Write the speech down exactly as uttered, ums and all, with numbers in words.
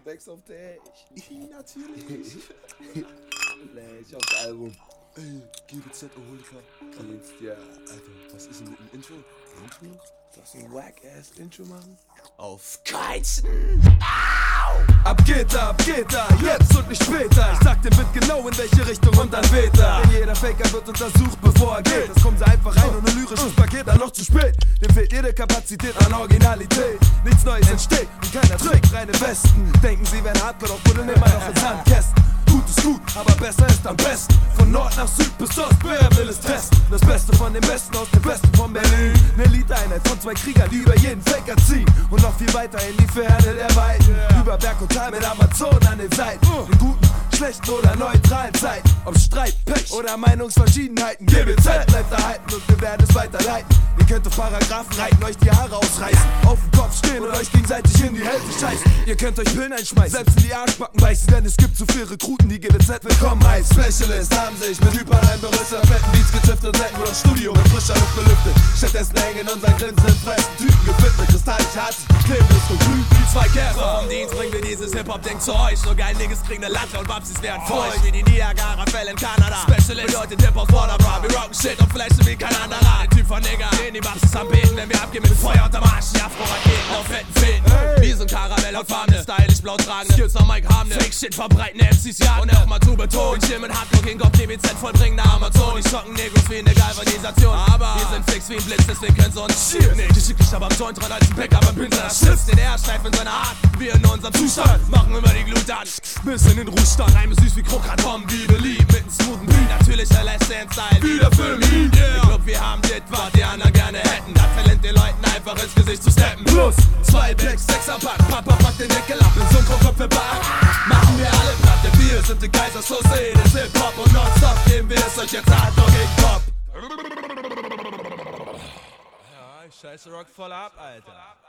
Back auf Stage. Natürlich. Flash aufs Album. Ey, G B Z Oholika. Kennst ja. Alter, was ist denn mit dem Intro? Intro? Soll ich ein Wack-Ass-Intro machen? Auf Keizen! Au! Ab geht ab, geht da, jetzt und nicht später. Ich sag dir wird genau in welche Richtung und dann weht er. Denn jeder Faker wird untersucht, bevor er geht. Das kommen sie einfach rein und ein lyrisches Paket, dann noch zu spät. Dem fehlt jede Kapazität an Originalität. Nichts Neues entsteht und keiner trägt reine Westen. Denken sie wären Hardcore, doch buddeln immer noch in Sandkästen. Gut ist gut, aber besser ist am besten. Von Nord nach Süd bis Ost, wer will es testen? Das Beste von dem Besten aus dem Besten von Berlin. Eine Elite-Einheit von zwei Kriegern, die über jeden Faker ziehen. Und noch viel weiter in die Ferne der Weiten. Über Berg und Tal mit Amazon an den Seiten. In guten, schlechten oder neutralen Zeiten. Ob Streit, Pech oder Meinungsverschiedenheiten. G B Z bleibt erhalten und wir werden es weiterleiten. Ihr könnt auf Paragraphen reiten, euch die Haare ausreißen. Auf dem Kopf stehen und euch gegenseitig in die Hälfte scheißen. Ihr könnt euch Pillen einschmeißen, selbst in die Arschbacken beißen. Denn es gibt zu viele Rekruten, die G B Z willkommen heißt. Specialist haben sich mit Hyperrein berüstet, fetten Beats gezifft und selten nur das Studio mit frischer Luft belüftet. Stattdessen hängen unseren grinsenden Fressen Typen gefüllt mit kristallisch Harzen, klebrig und glüht wie zwei Kerzen. Vom Dienst bringen wir dieses Hip-Hop-Ding zu euch. Nur geil Niggas kriegen ne Latte und Babsis werden feucht wie die Niagara-Fälle in Kanada. Specialist bedeutet Hip-Hop Border-Bra. Wir rocken Shit und flashen wie kein anderer. Der Typ von Nigger, den die Babsis am Beten, wenn wir abgehen mit Feuer unterm Arsch. Die Afro-Raketen auf fetten Fäden. Wir sind Karamell und Farne, stylisch blau tragende Skills am Mike haben ne Fake-Shit verbreiten, M Cs jagen. Und nochmal zu betonen, chill mit Hardcore gegen Kopf, D B Z vollbringen nach Amazon. Die schocken Negros wie eine Galvanisation. Aber wir sind fix wie ein Blitz, deswegen können sie uns schielen. Nee, ich schick dich aber am Joint dran als ein Bäcker beim Pinsel. Das Schiff, den er steif in seiner Art. Wir in unserem Zustand machen immer die Glut an. Bis in den Ruhestand, Reime süß wie Krokrat, Bomben wie beliebt. Mit einem smoothen Beat, natürlicher Last Dance Style. Wieder für mich, yeah. Ich glaub, wir haben dit, was die anderen gerne hätten. Das Talent den Leuten einfach ins Gesicht zu steppen. Plus zwei Blacks, sechser Pack, Papa packt den Nickel ab. In so einem Kopf für Bar machen wir alle platt. Denn wir sind die Kaiser, so sehen es Hip-Hop. Und nonstop geben wir es euch jetzt Hardcore gegen Pop. Ja, ich scheiße Rock voll ab, Alter.